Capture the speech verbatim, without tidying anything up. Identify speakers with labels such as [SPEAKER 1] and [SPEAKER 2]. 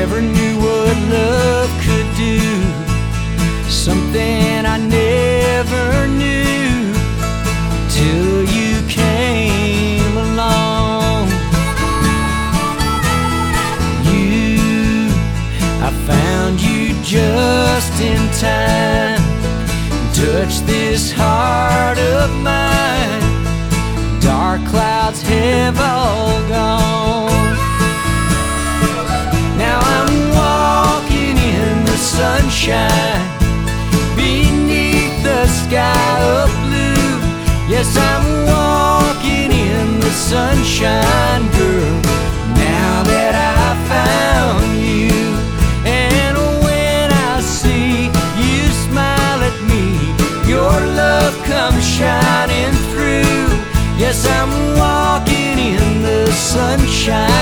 [SPEAKER 1] never knew what love could do, something I never knew till you came along. You, I found you just in time, touched this heart of mine. Dark clouds have all gone. Now I'm walking in the sunshine, beneath the sky of blue. Yes, I'm walking in the sunshine, girl, now that I found you. And when I see you smile at me, your love comes shining through. Yes, I'm walking in the sunshine.